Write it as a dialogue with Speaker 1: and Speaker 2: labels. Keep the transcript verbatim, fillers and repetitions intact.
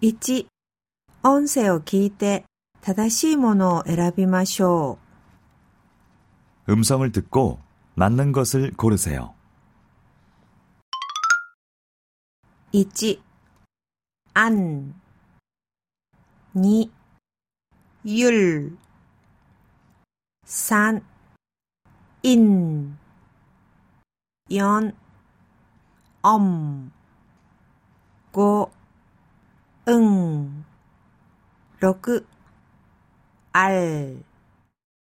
Speaker 1: いち、音声を聞いて正しいものを選びましょう。
Speaker 2: 음성을 듣고 맞는 것을 고르세요.
Speaker 1: いち、안に、율 삼、인 연、엄 고、 응ろく、알